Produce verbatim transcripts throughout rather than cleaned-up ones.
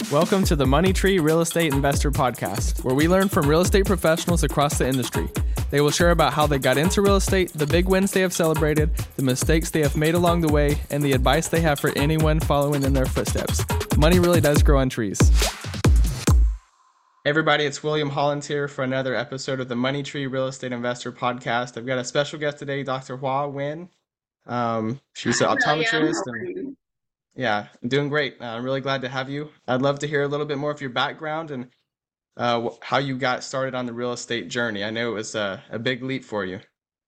Welcome to the Money Tree Real Estate Investor Podcast, where we learn from real estate professionals across the industry. They will share about how they got into real estate, the big wins they have celebrated, the mistakes they have made along the way, and the advice they have for anyone following in their footsteps. Money really does grow on trees. Hey everybody, it's William Hollins here for another episode of the Money Tree Real Estate Investor Podcast. I've got a special guest today, Doctor Hua Nguyen. Um, she's an optometrist. And, yeah, I'm doing great. Uh, I'm really glad to have you. I'd love to hear a little bit more of your background and uh, wh- how you got started on the real estate journey. I know it was a, a big leap for you.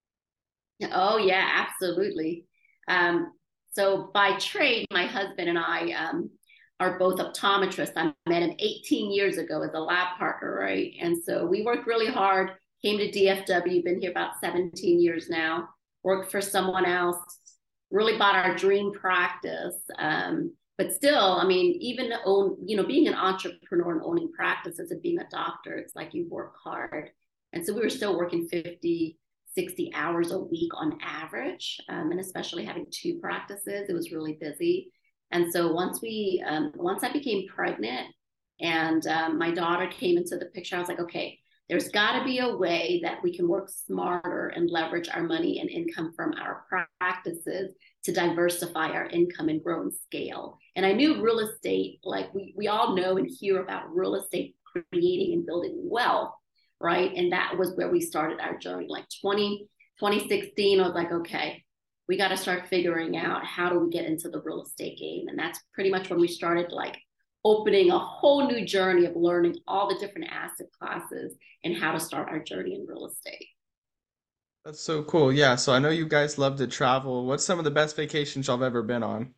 Oh, yeah, absolutely. Um, so by trade, my husband and I um, are both optometrists. I met him eighteen years ago as a lab partner, right? And so we worked really hard, came to D F W, been here about seventeen years now, worked for someone else, really bought our dream practice. Um, but still, I mean, even own, you know, being an entrepreneur and owning practices and being a doctor, it's like you work hard. And so we were still working fifty, sixty hours a week on average. Um, and especially having two practices, it was really busy. And so once we, um, once I became pregnant and um, my daughter came into the picture, I was like, okay, there's got to be a way that we can work smarter and leverage our money and income from our practices to diversify our income and grow and scale. And I knew real estate, like we, we all know and hear about real estate creating and building wealth, right? And that was where we started our journey. Like twenty, twenty sixteen, I was like, okay, we got to start figuring out how do we get into the real estate game. And that's pretty much when we started like opening a whole new journey of learning all the different asset classes and how to start our journey in real estate. That's so cool. Yeah, so I know you guys love to travel. What's some of the best vacations y'all have ever been on?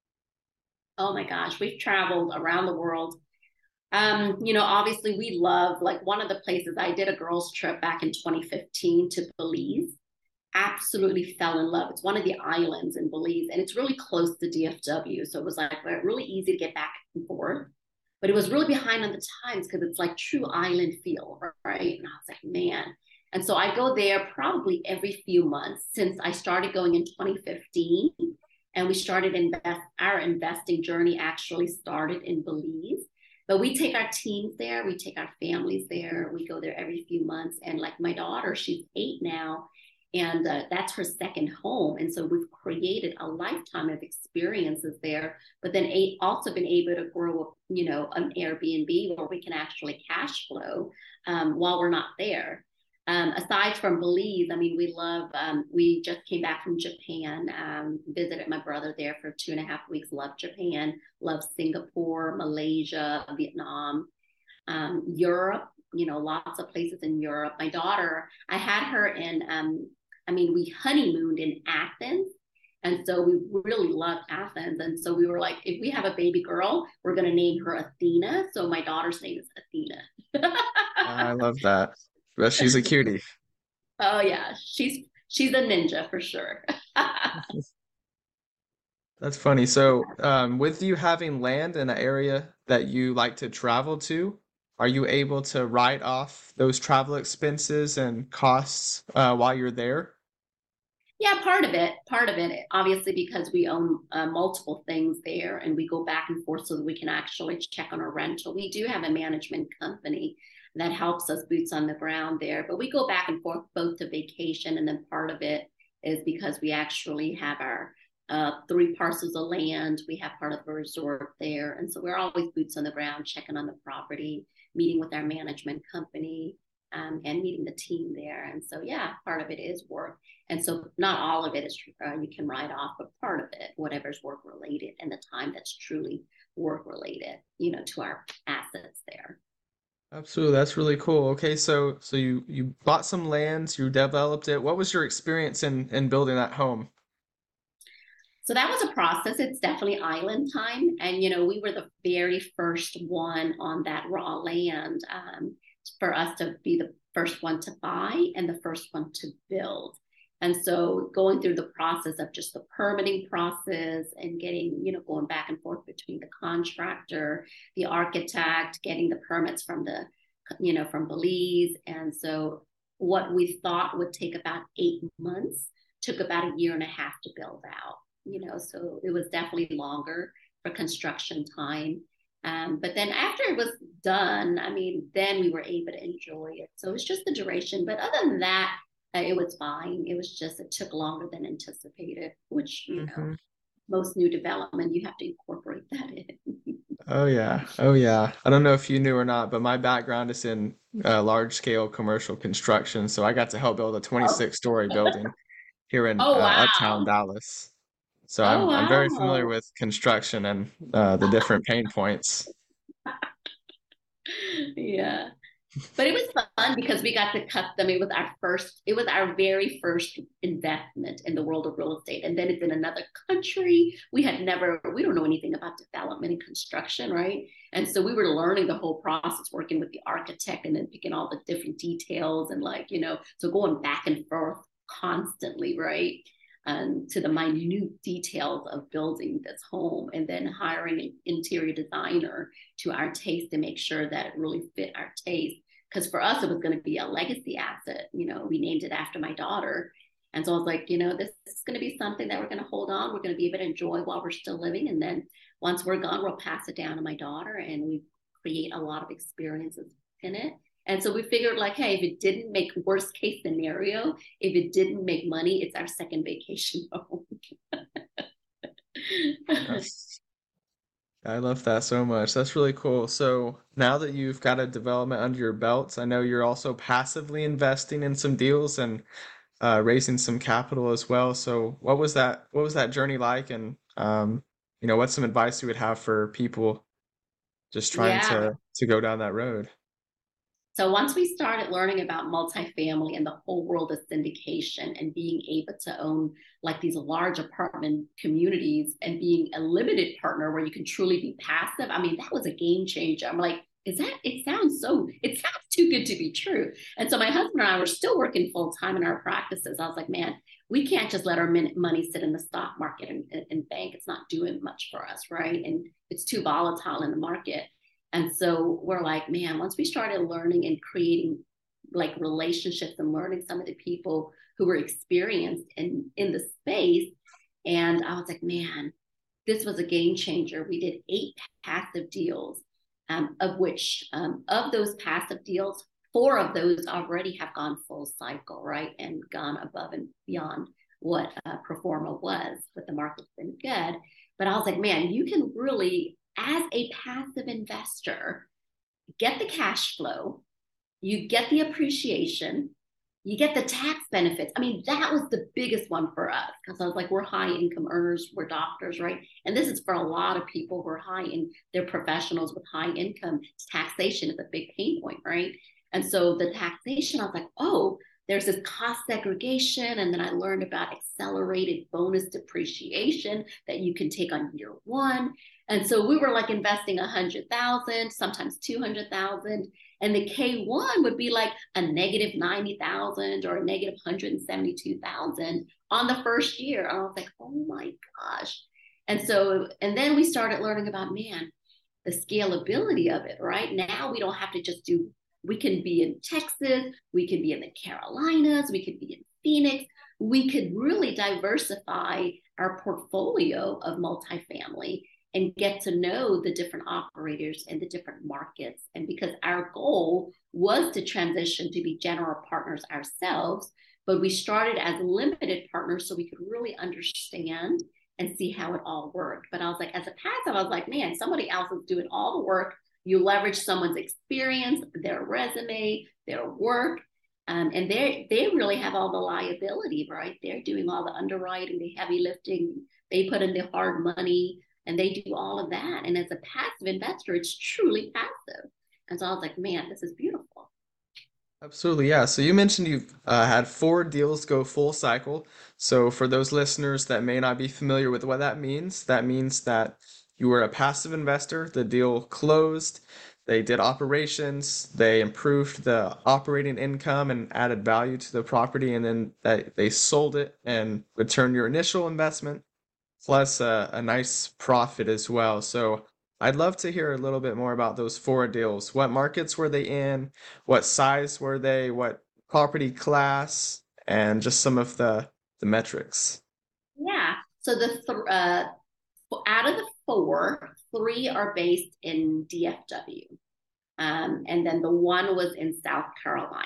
Oh my gosh, we've traveled around the world. Um, you know, obviously we love, like one of the places I did a girls trip back in twenty fifteen to Belize. Absolutely fell in love. It's one of the islands in Belize and it's really close to D F W. So it was like really easy to get back and forth. But it was really behind on the times because it's like true island feel, right? And I was like, man. And so I go there probably every few months since I started going in twenty fifteen. And we started invest our investing journey actually started in Belize. But we take our teams there, we take our families there, we go there every few months. And like my daughter, she's eight now, and uh, that's her second home. And so we've created a lifetime of experiences there, but then a- also been able to grow, you know, an Airbnb where we can actually cash flow um, while we're not there. Um, aside from Belize, I mean, we love, um, we just came back from Japan, um, visited my brother there for two and a half weeks, love Japan, love Singapore, Malaysia, Vietnam, um, Europe, you know, lots of places in Europe. My daughter, I had her in, um, I mean, we honeymooned in Athens. And so we really loved Athens. And so we were like, if we have a baby girl, we're going to name her Athena. So my daughter's name is Athena. I love that. But she's a cutie. Oh yeah, she's she's a ninja for sure. That's funny. So, um, with you having land in an area that you like to travel to, are you able to write off those travel expenses and costs uh, while you're there? Yeah, part of it, part of it, obviously because we own uh, multiple things there and we go back and forth so that we can actually check on our rental. We do have a management company that helps us boots on the ground there, but we go back and forth both to vacation and then part of it is because we actually have our uh, three parcels of land. We have part of a resort there. And so we're always boots on the ground, checking on the property, meeting with our management company, um, and meeting the team there. And so, yeah, part of it is work. And so not all of it is uh, you can write off, but part of it, whatever's work related and the time that's truly work related, you know, to our assets there. Absolutely, that's really cool. Okay, so so you you bought some lands, you developed it. What was your experience in in building that home? So that was a process. It's definitely island time. And, you know, we were the very first one on that raw land um, for us to be the first one to buy and the first one to build. And so going through the process of just the permitting process and getting, you know, going back and forth between the contractor, the architect, getting the permits from the, you know, from Belize. And so what we thought would take about eight months took about a year and a half to build out, you know, so it was definitely longer for construction time. Um, but then after it was done, I mean, then we were able to enjoy it. So it's just the duration. But other than that, uh, it was fine. It was just, it took longer than anticipated, which, you know, Hmm. most new development, you have to incorporate that in. Oh yeah. Oh yeah. I don't know if you knew or not, but my background is in uh, large scale commercial construction. So I got to help build a Oh, twenty-six story building here in oh uh, Uptown wow. Dallas. So Oh, I'm I'm very familiar wow. with construction and uh, the different pain points. Yeah. But it was fun because we got to custom. It was our first, it was our very first investment in the world of real estate. And then it's in another country. We had never, we don't know anything about development and construction, right? And so we were learning the whole process, working with the architect and then picking all the different details and like, you know, so going back and forth constantly, right? Um, to the minute details of building this home and then hiring an interior designer to our taste to make sure that it really fit our taste because for us it was going to be a legacy asset. You know, we named it after my daughter, and so I was like, you know, this is going to be something that we're going to hold on. We're going to be able to enjoy while we're still living, and then once we're gone, we'll pass it down to my daughter, and we create a lot of experiences in it. And so we figured, like, hey, if it didn't make worst case scenario, if it didn't make money, it's our second vacation home. That's I love that so much. That's really cool. So now that you've got a development under your belt, I know you're also passively investing in some deals and uh, raising some capital as well. So what was that? What was that journey like? And um, you know, what's some advice you would have for people just trying Yeah. to to go down that road? So once we started learning about multifamily and the whole world of syndication and being able to own like these large apartment communities and being a limited partner where you can truly be passive, I mean, that was a game changer. I'm like, is that, it sounds so, it sounds too good to be true. And so my husband and I were still working full time in our practices. I was like, man, we can't just let our money sit in the stock market and, and bank. It's not doing much for us, right? And it's too volatile in the market. And so we're like, man, once we started learning and creating like relationships and learning some of the people who were experienced in, in the space, and I was like, man, this was a game changer. We did eight passive deals, um, of which um, of those passive deals, four of those already have gone full cycle, right? And gone above and beyond what uh, Performa was, but the market's been good. But I was like, man, you can really, as a passive investor, get the cash flow, you get the appreciation, you get the tax benefits. I mean, that was the biggest one for us because I was like, we're high income earners, we're doctors, right? And this is for a lot of people who are high in, they're professionals with high income. Taxation is a big pain point, right? And so the taxation, I was like, oh, there's this cost segregation. And then I learned about accelerated bonus depreciation that you can take on year one. And so we were like investing a hundred thousand, sometimes two hundred thousand, and the K one would be like a negative ninety thousand or a negative one hundred seventy-two thousand on the first year. And I was like, oh my gosh. And so, and then we started learning about, man, the scalability of it, right? Now we don't have to just do, we can be in Texas, we can be in the Carolinas, we could be in Phoenix. We could really diversify our portfolio of multifamily and get to know the different operators and the different markets. And because our goal was to transition to be general partners ourselves, but we started as limited partners so we could really understand and see how it all worked. But I was like, as a passive, I was like, man, somebody else is doing all the work. You leverage someone's experience, their resume, their work, um, and they they really have all the liability, right? They're doing all the underwriting, the heavy lifting. They put in the hard money, and they do all of that. And as a passive investor, it's truly passive. And so I was like, man, this is beautiful. Absolutely, yeah. So you mentioned you've uh, had four deals go full cycle. So for those listeners that may not be familiar with what that means, that means that you were a passive investor. The deal closed, they did operations, they improved the operating income and added value to the property, and then that they sold it and returned your initial investment plus a, a nice profit as well. So I'd love to hear a little bit more about those four deals. What markets were they in? What size were they? What property class? And just some of the the metrics. Yeah. So the th- uh, out of the four, three are based in D F W. Um, and then the one was in South Carolina.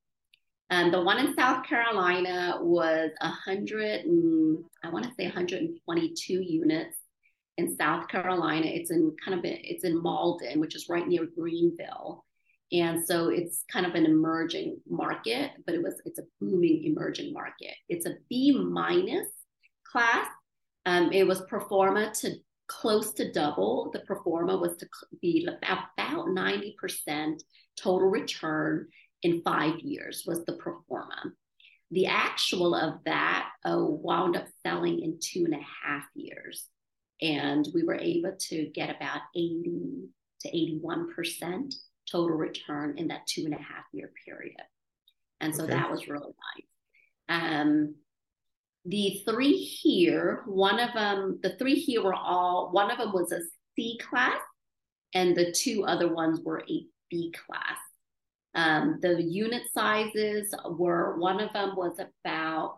Um, the one in South Carolina was a hundred and I want to say one hundred twenty-two units in South Carolina. It's in kind of a, it's in Malden, which is right near Greenville, and so it's kind of an emerging market, but it was it's a booming emerging market. It's a B minus class. Um, it was pro forma to close to double. The pro forma was to be about, about ninety percent total return in five years was the pro forma. The actual of that uh, wound up selling in two and a half years. And we were able to get about eighty to eighty-one percent total return in that two and a half year period. And so okay. That was really nice. Um, the three here, one of them, the three here were all, one of them was a C class and the two other ones were a B class. Um, the unit sizes were, one of them was about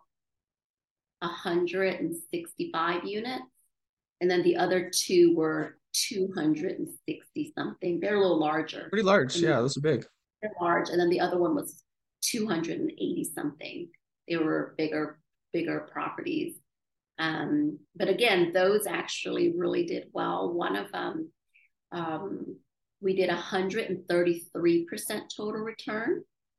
one hundred sixty-five units. And then the other two were two hundred sixty something. They're a little larger. Pretty large. Yeah, those are big. They're large. And then the other one was two hundred eighty something. They were bigger, bigger properties. Um, but again, those actually really did well. One of them, um, we did one hundred thirty-three percent total return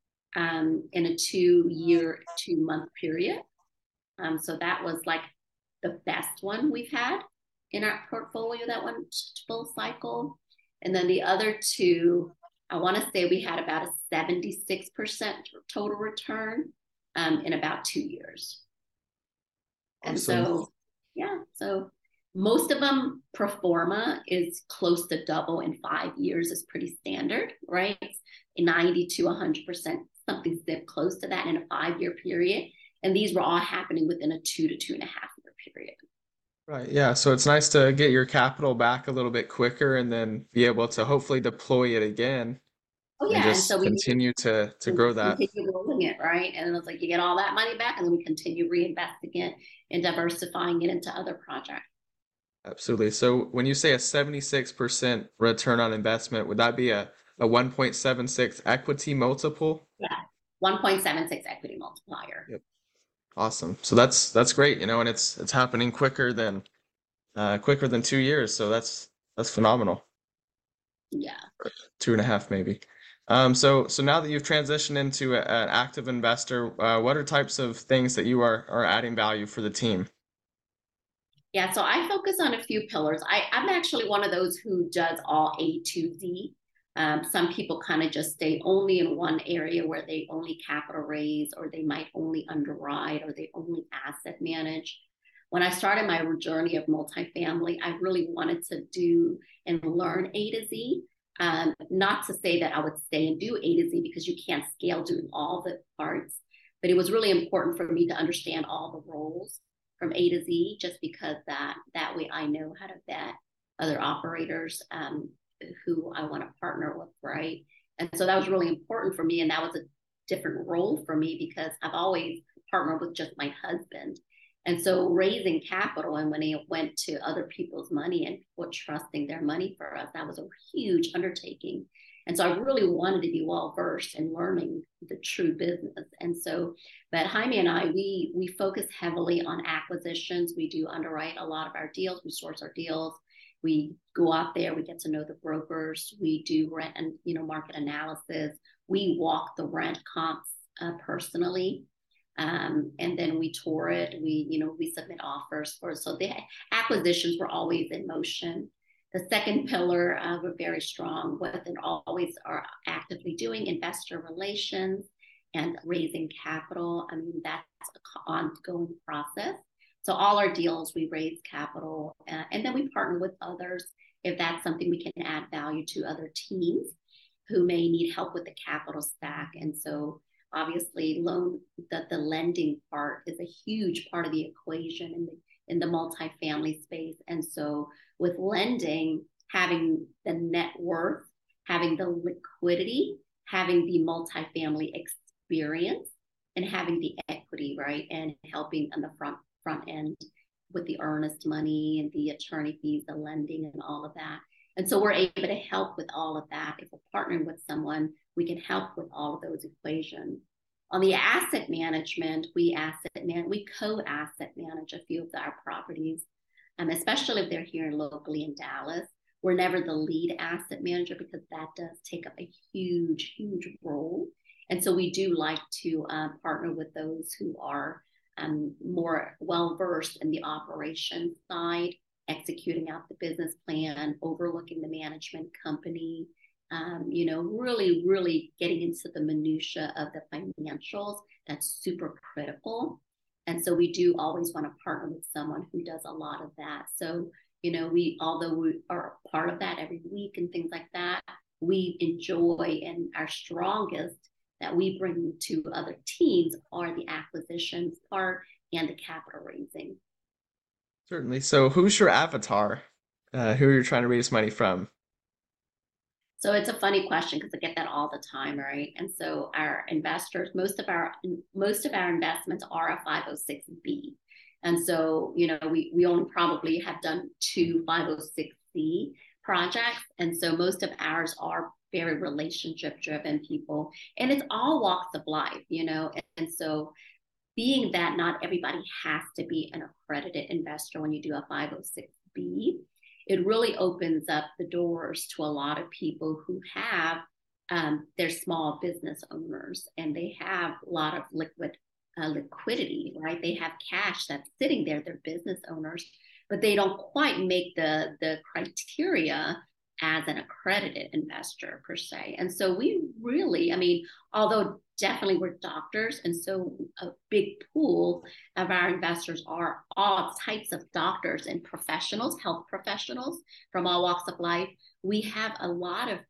um, in a two-year, two-month period. Um, so that was like the best one we've had in our portfolio that went full cycle. And then the other two, I want to say we had about a seventy-six percent total return um, in about two years. Awesome. And so, yeah, so most of them pro forma is close to double in five years is pretty standard, right? ninety to one hundred percent, something close to that in a five-year period. And these were all happening within a two to two and a half year period. Right. Yeah. So it's nice to get your capital back a little bit quicker and then be able to hopefully deploy it again. Oh yeah. And just and so we continue to to grow that. Continue rolling it, right? And it's like you get all that money back and then we continue reinvesting it and diversifying it into other projects. Absolutely. So when you say a seventy-six percent return on investment, would that be a, a one point seven six equity multiple? Yeah. one point seven six equity multiplier. Yep. Awesome. So that's that's great, you know, and it's it's happening quicker than uh, quicker than two years. So that's that's phenomenal. Yeah. Or two and a half maybe. Um, so so now that you've transitioned into a, an active investor, uh, what are types of things that you are are adding value for the team? Yeah, so I focus on a few pillars. I, I'm actually one of those who does all A to Z. Um, some people kind of just stay only in one area where they only capital raise, or they might only underwrite, or they only asset manage. When I started my journey of multifamily, I really wanted to do and learn A to Z. Um, not to say that I would stay and do A to Z because you can't scale doing all the parts, but it was really important for me to understand all the roles from A to Z, just because that that way I know how to vet other operators um, who I want to partner with, right? And so that was really important for me. And that was a different role for me because I've always partnered with just my husband. And so raising capital, and when it went to other people's money and people trusting their money for us, that was a huge undertaking. And so I really wanted to be well versed in learning the true business. And so, but Jaime and I, we we focus heavily on acquisitions. We do underwrite a lot of our deals. We source our deals. We go out there. We get to know the brokers. We do rent and you know market analysis. We walk the rent comps uh, personally, um, and then we tour it. We you know we submit offers for. So the acquisitions were always in motion. The second pillar, uh, we're very strong with and always are actively doing investor relations and raising capital. I mean, that's an ongoing process. So all our deals, we raise capital uh, and then we partner with others if that's something we can add value to other teams who may need help with the capital stack. And so obviously loan, the, the lending part is a huge part of the equation in the in the multifamily space. And so with lending, having the net worth, having the liquidity, having the multifamily experience, and having the equity, right? And helping on the front front end with the earnest money and the attorney fees, the lending and all of that. And so we're able to help with all of that. If we're partnering with someone, we can help with all of those equations. On the asset management, we asset man we co-asset manage a few of our properties, um, especially if they're here locally in Dallas. We're never the lead asset manager because that does take up a huge, huge role. And so we do like to uh, partner with those who are um, more well-versed in the operations side, executing out the business plan, overlooking the management company, um, you know, really, really getting into the minutia of the financials. That's super critical. And so we do always want to partner with someone who does a lot of that. So, you know, we, although we are part of that every week and things like that, we enjoy and our strongest that we bring to other teams are the acquisitions part and the capital raising. Certainly. So who's your avatar? Uh, who you're trying to raise money from? So it's a funny question because I get that all the time, right? And so our investors, most of our most of our investments are a five oh six B. And so, you know, we we only probably have done two five oh six C projects. And so most of ours are very relationship driven people. And it's all walks of life, you know. And, and so being that not everybody has to be an accredited investor when you do a five oh six B, it really opens up the doors to a lot of people who have um, they're small business owners and they have a lot of liquid uh, liquidity, right? They have cash that's sitting there. They're business owners, but they don't quite make the the criteria as an accredited investor per se. And so we really, I mean, although definitely we're doctors, and so a big pool of our investors are all types of doctors and professionals, health professionals from all walks of life. We have a lot of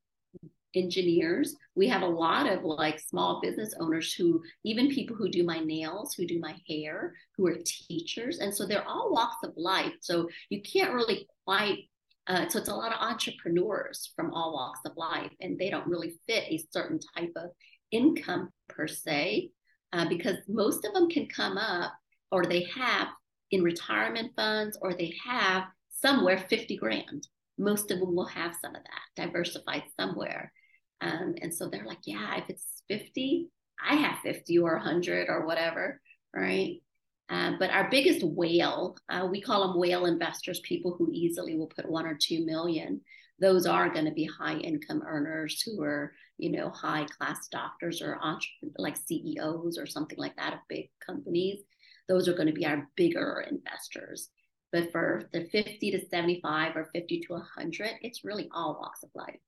engineers. We have a lot of like small business owners who, even people who do my nails, who do my hair, who are teachers. And so they're all walks of life. So you can't really quite Uh, so it's a lot of entrepreneurs from all walks of life, and they don't really fit a certain type of income per se, uh, because most of them can come up or they have in retirement funds or they have somewhere fifty grand. Most of them will have some of that diversified somewhere. Um, and so they're like, yeah, if it's fifty, I have fifty or one hundred or whatever, right? Uh, but our biggest whale, uh, we call them whale investors, people who easily will put one or two million. Those are going to be high income earners who are, you know, high class doctors or like C E Os or something like that of big companies. Those are going to be our bigger investors. But for the fifty to seventy-five or fifty to one hundred, it's really all walks of life.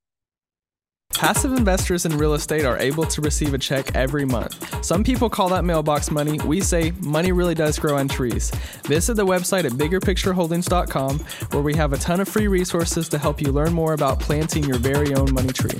Passive investors in real estate are able to receive a check every month. Some people call that mailbox money. We say money really does grow on trees. Visit the website at bigger picture holdings dot com, where we have a ton of free resources to help you learn more about planting your very own money tree.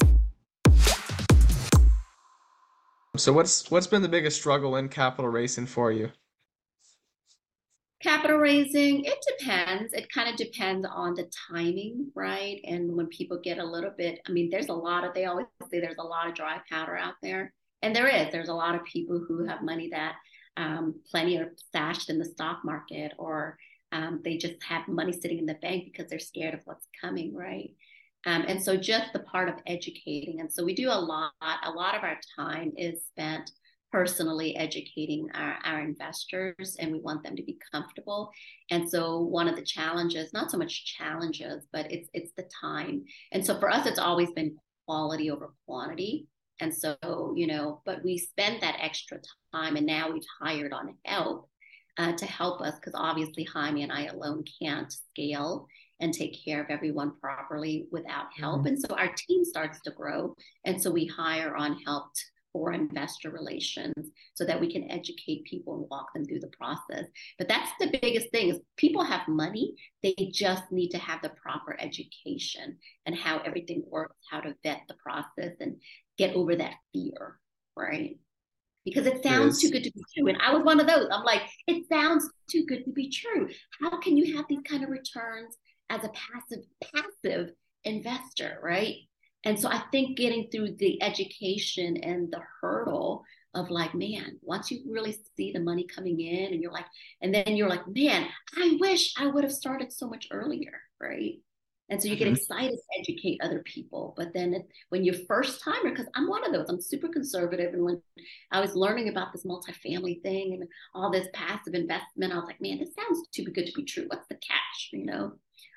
So what's what's been the biggest struggle in capital raising for you? Capital raising, it depends. It kind of depends on the timing, right? And when people get a little bit, I mean, there's a lot of, they always say there's a lot of dry powder out there. And there is, there's a lot of people who have money that um, plenty are stashed in the stock market, or um, they just have money sitting in the bank because they're scared of what's coming, right? Um, and so just the part of educating. And so we do a lot, a lot of our time is spent personally educating our, our investors, and we want them to be comfortable. And so one of the challenges, not so much challenges, but it's it's the time. And so for us, it's always been quality over quantity. And so, you know, but we spend that extra time, and now we've hired on help uh, to help us, because obviously Jaime and I alone can't scale and take care of everyone properly without help. Mm-hmm. And so our team starts to grow. And so we hire on help for investor relations so that we can educate people and walk them through the process. But that's the biggest thing, is people have money. They just need to have the proper education and how everything works, how to vet the process and get over that fear, right? Because it sounds too good to be true. And I was one of those. I'm like, it sounds too good to be true. How can you have these kind of returns as a passive, passive investor, right? And so I think getting through the education and the hurdle of like, man, once you really see the money coming in and you're like, and then you're like, man, I wish I would have started so much earlier, right? And so you get Hmm. excited to educate other people. But then it, when you're first timer, because I'm one of those, I'm super conservative. And when I was learning about this multifamily thing and all this passive investment, I was like, man, this sounds too good to be true. What's the catch, you know?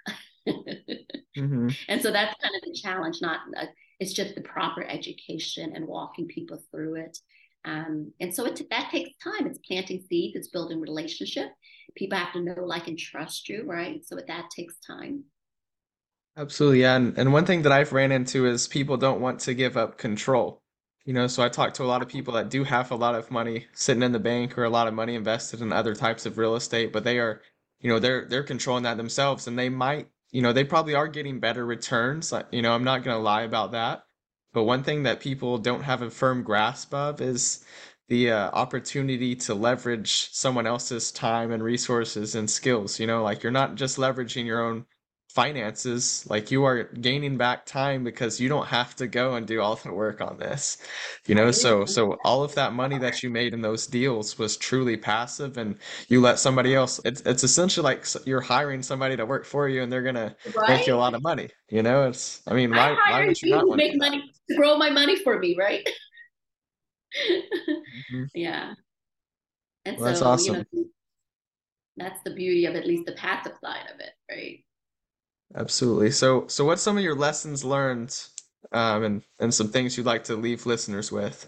Hmm. And so that's kind of the challenge. Not uh, it's just the proper education and walking people through it. Um, and so it, that takes time. It's planting seeds. It's building relationship. People have to know, like, and trust you, right? So that takes time. Absolutely, yeah. And, and one thing that I've ran into is people don't want to give up control. You know, so I talk to a lot of people that do have a lot of money sitting in the bank or a lot of money invested in other types of real estate, but they are, you know, they're they're controlling that themselves and they might, you know, they probably are getting better returns. Like, you know, I'm not gonna lie about that. But one thing that people don't have a firm grasp of is the uh, opportunity to leverage someone else's time and resources and skills. You know, like you're not just leveraging your own finances, like you are gaining back time because you don't have to go and do all the work on this, you know. Right. So so all of that money that you made in those deals was truly passive, and you let somebody else, it's it's essentially like s- you're hiring somebody to work for you and they're gonna make you a Right. lot of money, you know. It's, I mean, I'm why why hiring would you you not to want to make do that? money, to grow my money for me, right? Mhm. Yeah. And Well, that's so, you know, awesome. that's the beauty of at least the passive side of it, right? Absolutely. So so what's some of your lessons learned, um, and and some things you'd like to leave listeners with?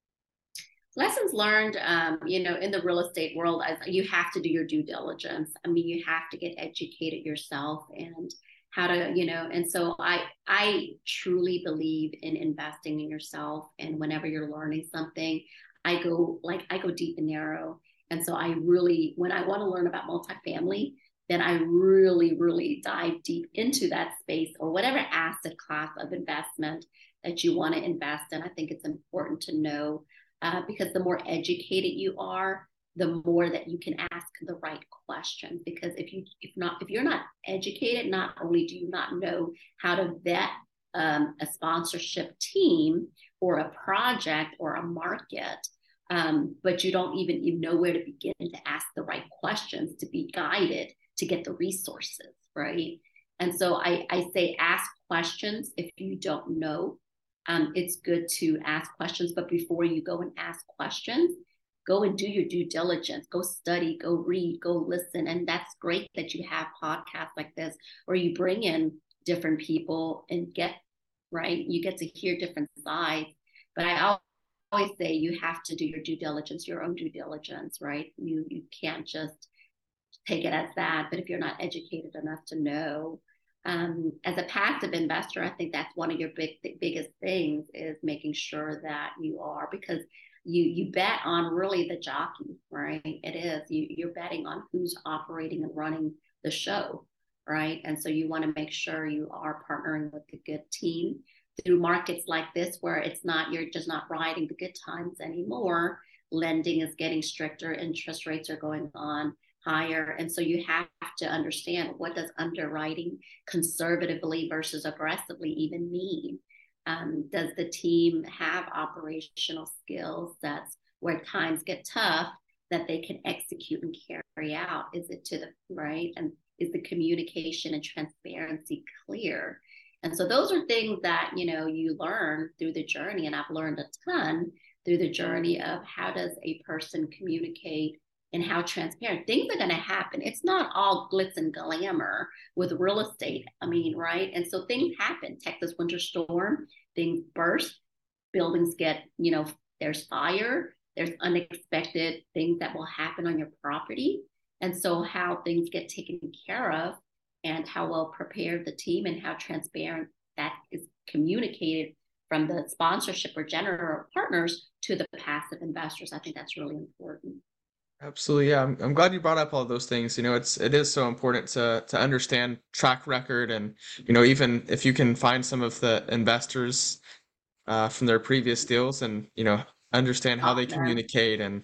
Lessons learned, um, you know, in the real estate world, I, you have to do your due diligence. I mean, you have to get educated yourself and how to, you know, and so I I truly believe in investing in yourself. And whenever you're learning something, I go like I go deep and narrow. And so I really, when I want to learn about multifamily, then I really, really dive deep into that space or whatever asset class of investment that you want to invest in. I think it's important to know uh, because the more educated you are, the more that you can ask the right questions. Because if you if not if you're not educated, not only do you not know how to vet um, a sponsorship team or a project or a market, um, but you don't even even know where to begin to ask the right questions to be guided to get the resources, right? And so I, I say ask questions if you don't know. Um, it's good to ask questions, but before you go and ask questions, go and do your due diligence, go study, go read, go listen. And that's great that you have podcasts like this where you bring in different people and get, right, you get to hear different sides. But I always say you have to do your due diligence, your own due diligence, right? You you can't just take it as that. But if you're not educated enough to know, um, as a passive investor, I think that's one of your big biggest things is making sure that you are, because you you bet on really the jockey, right? It is you you're betting on who's operating and running the show, right? And so you want to make sure you are partnering with a good team through markets like this where it's not, you're just not riding the good times anymore. Lending is getting stricter, interest rates are going on higher. And so you have to understand, what does underwriting conservatively versus aggressively even mean? Um, does the team have operational skills that's where times get tough that they can execute and carry out? Is it to the right? And is the communication and transparency clear? And so those are things that, you know, you learn through the journey. And I've learned a ton through the journey of how does a person communicate and how transparent things are going to happen. It's not all glitz and glamour with real estate. I mean, right? And so things happen. Texas winter storm, things burst, buildings get, you know, there's fire, there's unexpected things that will happen on your property. And so how things get taken care of and how well prepared the team and how transparent that is communicated from the sponsorship or general partners to the passive investors. I think that's really important. Absolutely, yeah. I'm, I'm glad you brought up all those things. You know, it's it is so important to to understand track record, and you know, even if you can find some of the investors uh, from their previous deals, and you know, understand how they Talk to them. communicate and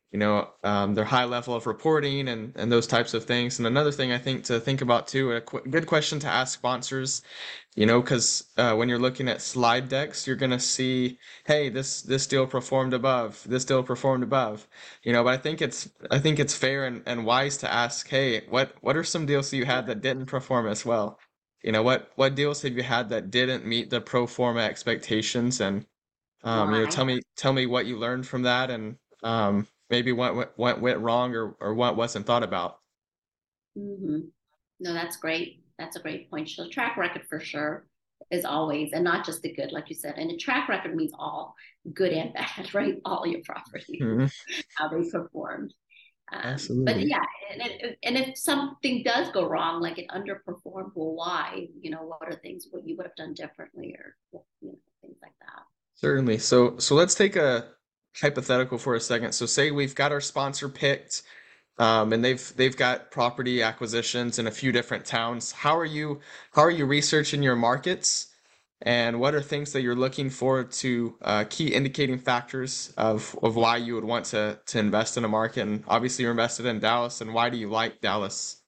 you know, um, their high level of reporting and and those types of things. And another thing I think to think about too, a qu good question to ask sponsors, you know, because uh, when you're looking at slide decks, you're gonna see, hey, this this deal performed above, this deal performed above, you know. But I think it's I think it's fair and, and wise to ask, hey, what what are some deals that you had that didn't perform as well? You know, what what deals have you had that didn't meet the pro forma expectations? And um, you know, Why? tell me tell me what you learned from that, and um, maybe what what what went wrong, or or what wasn't thought about. Hmm. No, that's great. That's a great point. So track record for sure is always, and not just the good, like you said. And a track record means all good and bad, right? All your properties, Mhm. how they performed. Um, but Absolutely. yeah, and, it, and if something does go wrong, like it underperformed, well, why? You know, what are things what you would have done differently, or you know, things like that. Certainly. So so let's take a hypothetical for a second. So say we've got our sponsor picked, um, and they've they've got property acquisitions in a few different towns. How are you how are you researching your markets? And what are things that you're looking for to uh, key indicating factors of, of why you would want to to invest in a market? And obviously you're invested in Dallas, and why do you like Dallas?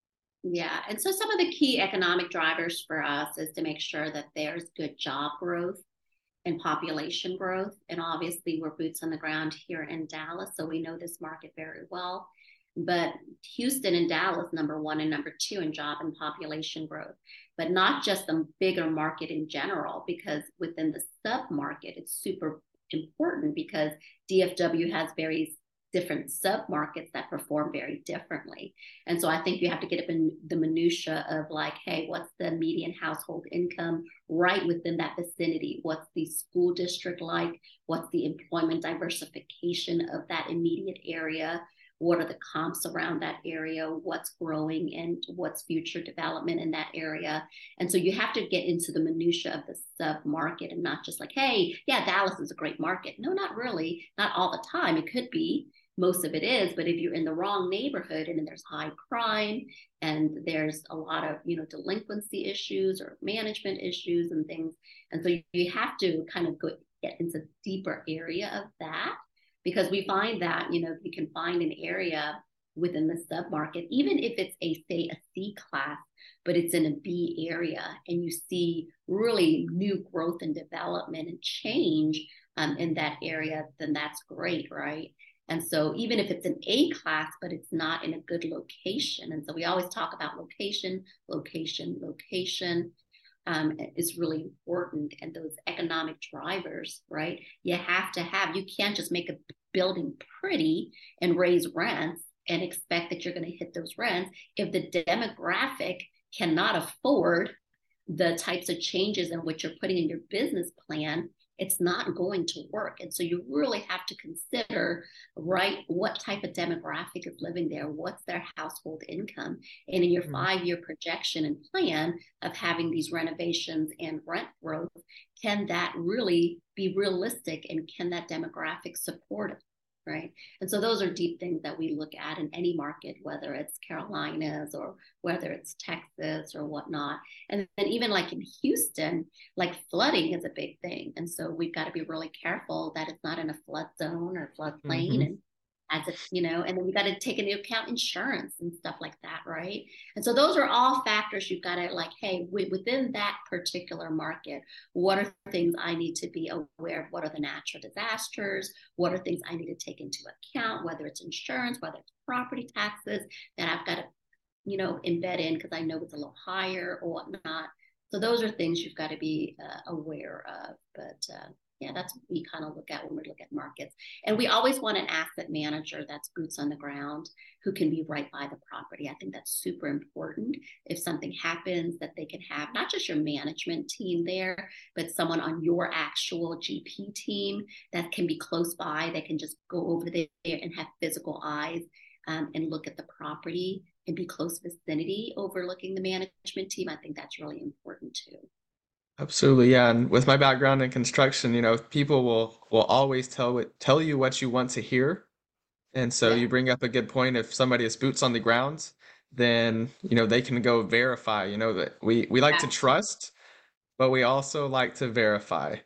Yeah. And so some of the key economic drivers for us is to make sure that there's good job growth and population growth. And obviously, we're boots on the ground here in Dallas, so we know this market very well. But Houston and Dallas, number one and number two in job and population growth, but not just the bigger market in general, because within the sub market, it's super important because D F W has very different sub markets that perform very differently. And so I think you have to get up in the minutia of like, hey, what's the median household income right within that vicinity? What's the school district like? What's the employment diversification of that immediate area? What are the comps around that area? What's growing and what's future development in that area? And so you have to get into the minutia of the sub market and not just like, hey, yeah, Dallas is a great market. No, not really. Not all the time. It could be, most of it is, but if you're in the wrong neighborhood and then there's high crime and there's a lot of, you know, delinquency issues or management issues and things, and so you have to kind of go get into deeper area of that, because we find that, you know, you can find an area within the submarket, even if it's a, say, a C class, but it's in a B area, and you see really new growth and development and change um, in that area, then that's great, right? And so even if it's an A class, but it's not in a good location. And so we always talk about location, location, location um, is really important. And those economic drivers, right? You have to have, you can't just make a building pretty and raise rents and expect that you're going to hit those rents if the demographic cannot afford the types of changes in which you're putting in your business plan. It's not going to work. And so you really have to consider, right, what type of demographic is living there, what's their household income, and in your Mhm. five-year projection and plan of having these renovations and rent growth, can that really be realistic, and can that demographic support it? Right. And so those are deep things that we look at in any market, whether it's Carolinas or whether it's Texas or whatnot. And then even like in Houston, like flooding is a big thing. And so we've got to be really careful that it's not in a flood zone or floodplain. Mhm. And as if, you know, and then you got to take into account insurance and stuff like that, right? And so those are all factors you've got to like, hey, within that particular market, what are things I need to be aware of? What are the natural disasters? What are things I need to take into account, whether it's insurance, whether it's property taxes that I've got to, you know, embed in because I know it's a little higher or whatnot. So those are things you've got to be uh, aware of. But uh, yeah, that's what we kind of look at when we look at markets. And we always want an asset manager that's boots on the ground who can be right by the property. I think that's super important. If something happens, that they can have not just your management team there, but someone on your actual G P team that can be close by, that can just go over there and have physical eyes um, and look at the property and be close vicinity overlooking the management team. I think that's really important too. Absolutely, yeah. And with my background in construction, you know, people will will always tell what tell you what you want to hear. And so Yeah. you bring up a good point. If somebody has boots on the ground, then, you know, they can go verify, you know, that we we like to Yeah. trust, but we also like to verify.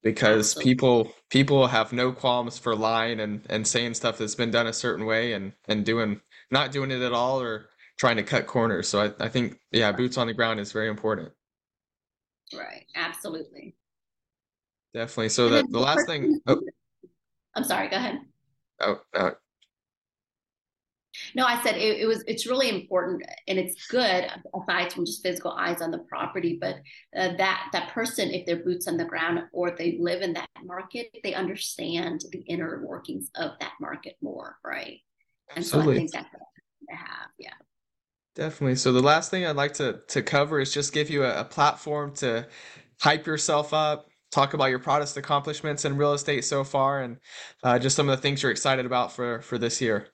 because Absolutely. people people have no qualms for lying and and saying stuff that's been done a certain way and and doing not doing it at all or trying to cut corners. So I, I think yeah, boots on the ground is very important. Right. Absolutely. Definitely. So And then the the the last thing person, oh I'm sorry, go ahead. oh, oh No, I said it, it was. It's really important, and it's good aside from just physical eyes on the property. But uh, that that person, if they're boots on the ground or they live in that market, they understand the inner workings of that market more, right? And so I absolutely. think that's what I have. Yeah. Definitely. So the last thing I'd like to to cover is just give you a, a platform to hype yourself up, talk about your proudest accomplishments in real estate so far, and uh, just some of the things you're excited about for for this year.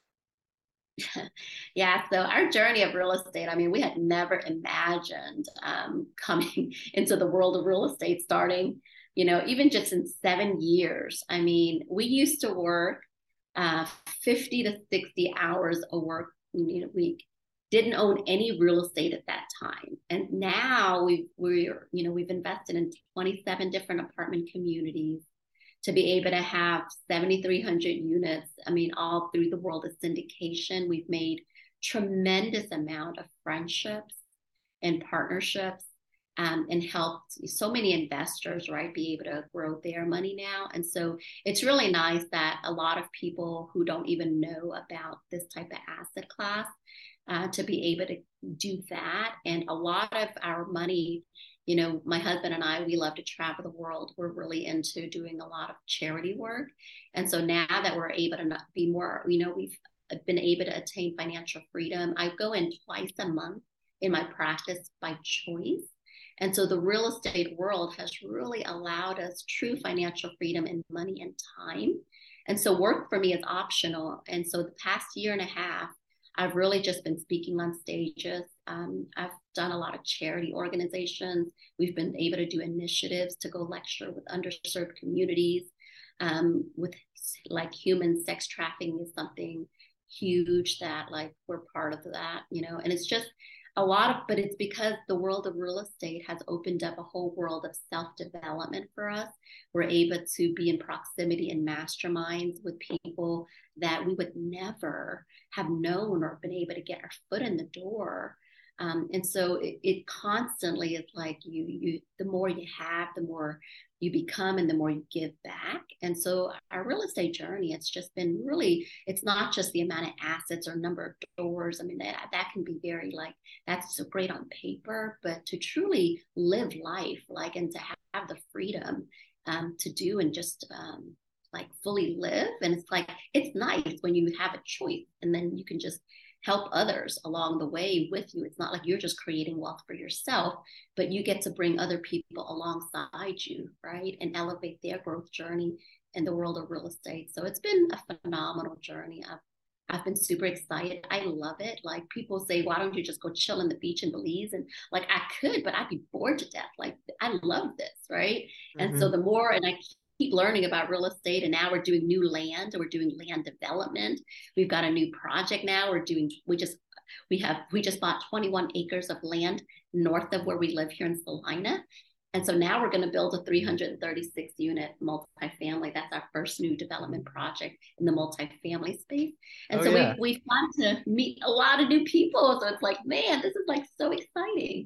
Yeah, so our journey of real estate, I mean, we had never imagined um, coming into the world of real estate starting, you know, even just in seven years. I mean, we used to work uh, fifty to sixty hours a work you know, week, didn't own any real estate at that time. And now we've, we're, you know, we've invested in twenty-seven different apartment communities to be able to have seventy-three hundred units. I mean, all through the world of syndication, we've made tremendous amount of friendships and partnerships um, and helped so many investors, right, be able to grow their money now. And so it's really nice that a lot of people who don't even know about this type of asset class uh, to be able to do that. And a lot of our money, you know, my husband and I, we love to travel the world. We're really into doing a lot of charity work. And so now that we're able to not be more, you know, we've been able to attain financial freedom. I go in twice a month in my practice by choice. And so the real estate world has really allowed us true financial freedom in money and time. And so work for me is optional. And so the past year and a half, I've really just been speaking on stages. Um, I've done a lot of charity organizations. We've been able to do initiatives to go lecture with underserved communities. Um, with like human sex trafficking is something huge that like we're part of that, you know, and it's just a lot of, but it's because the world of real estate has opened up a whole world of self-development for us. We're able to be in proximity and masterminds with people that we would never have known or been able to get our foot in the door. Um, and so it, it constantly is like you, you, the more you have, the more you become and the more you give back. And so our real estate journey, it's just been really, it's not just the amount of assets or number of doors. I mean, that, that can be very like, that's so great on paper, but to truly live life, like, and to have the freedom um, to do and just um, like fully live. And it's like, it's nice when you have a choice and then you can just help others along the way with you. It's not like you're just creating wealth for yourself, but you get to bring other people alongside you, right? And elevate their growth journey in the world of real estate. So it's been a phenomenal journey. I've, I've been super excited. I love it. Like people say, why don't you just go chill on the beach in Belize? And like, I could, but I'd be bored to death. Like, I love this, right? Mm-hmm. And so the more, and I keep learning about real estate, and now we're doing new land, we're doing land development. We've got a new project now. We're doing, we just, we have, we just bought twenty-one acres of land north of where we live here in Salina. And so now we're going to build a three hundred thirty-six unit multifamily. That's our first new development project in the multifamily space. And oh, so yeah. we, we've got to meet a lot of new people. So it's like, man, this is like so exciting.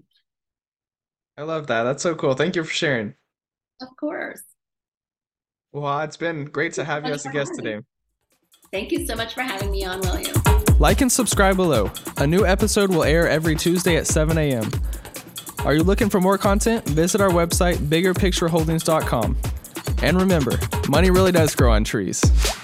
I love that. That's so cool. Thank you for sharing. Of course. Well, it's been great to have you as a guest today. Thank you so much for having me on, William. Like and subscribe below. A new episode will air every Tuesday at seven a.m. Are you looking for more content? Visit our website, bigger picture holdings dot com. And remember, money really does grow on trees.